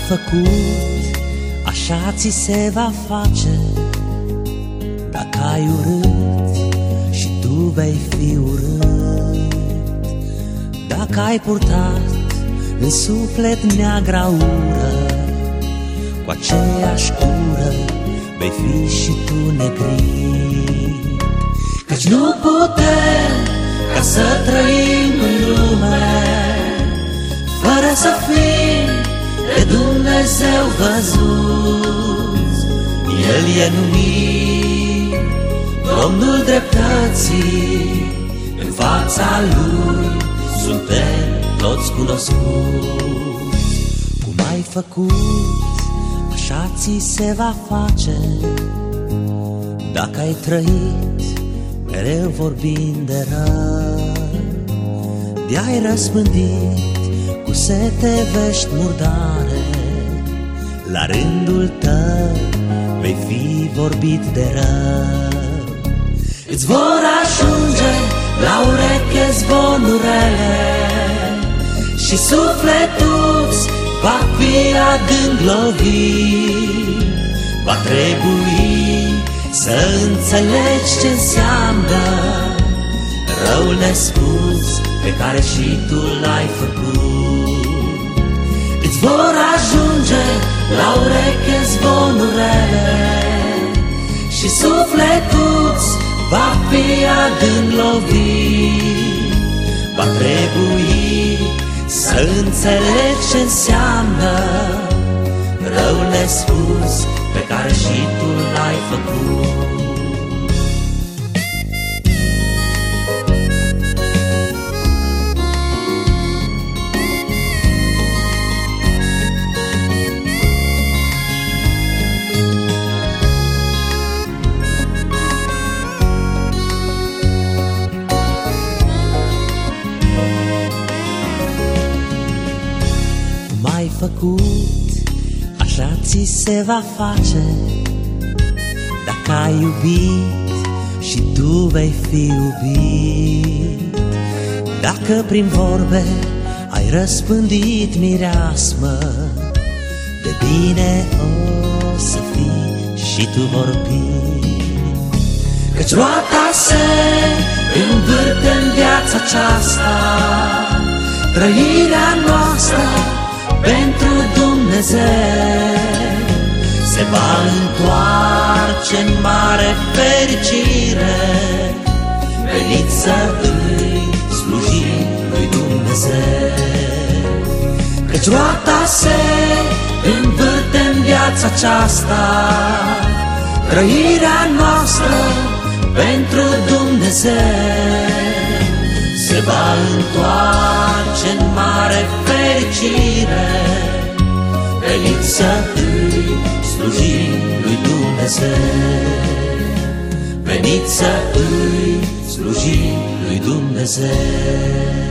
făcut, așa ți se va face. Dacă ai urât și tu vei fi urât, dacă ai purtat în suflet neagra ură, cu aceeași ură vei fi și tu negrit. Căci nu putem ca să trăim în lume fără să fim de Dumnezeu văzuți. El e numit Domnul dreptății, în fața Lui suntem toți cunoscuți. Cum ai făcut, așa ți se va face. Dacă ai trăit mereu vorbind de rău, de-ai răspândit cu sete vești murdare, la rândul tău vei fi vorbit de rău. Îți vor ajunge la ureche zvonurele și sufletul-ți va fi adânc lovit. Va trebui să înțelegi ce înseamnă răul nespus pe care și tu l-ai făcut. Îți vor ajunge la ureche zvonurele și sufletul-ți va fi adânc lovit. Va trebui să înțelegi ce înseamnă răul nespus pe care și tu l-ai făcut. Cum ai făcut, așa ți se va face. Dacă ai iubit și tu vei fi iubit, dacă prin vorbe ai răspândit mireasmă, de bine o să fii și tu vorbit. Căci roata se învârte în viața aceasta, trăirea noastră pentru Dumnezeu se va întoarce în mare fericire. Veniți să îi slujim lui Dumnezeu. Căci roata se învârte în viața aceasta, trăirea noastră pentru Dumnezeu se va întoarce în mare fericire. Veniți să îi slujim lui Dumnezeu. Veniți să îi slujim lui Dumnezeu.